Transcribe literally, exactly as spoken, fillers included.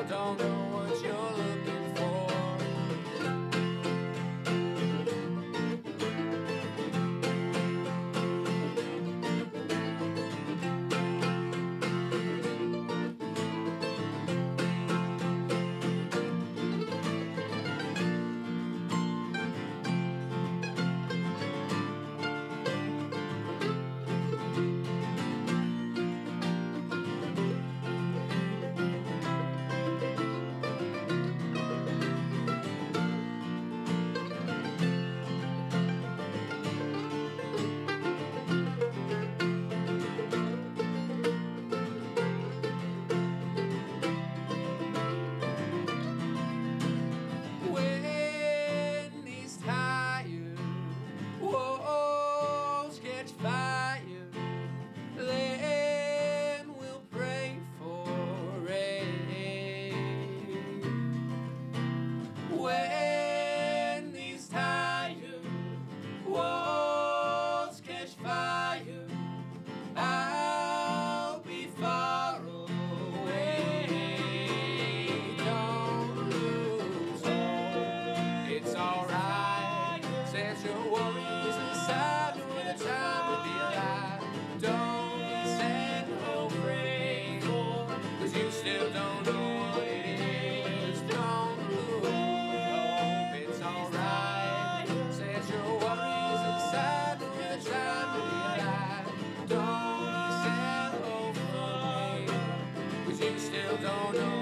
still don't know what you're looking for. When these tired walls catch fire, I'll be far away. Don't lose hope, it's alright. Set your worries aside when the time to be alive. Don't be sad or afraid, 'cause you still don't know what it is. Don't lose hope, it's alright. Set your worries aside when the time to be alive. Don't be sad or afraid, 'cause you still don't know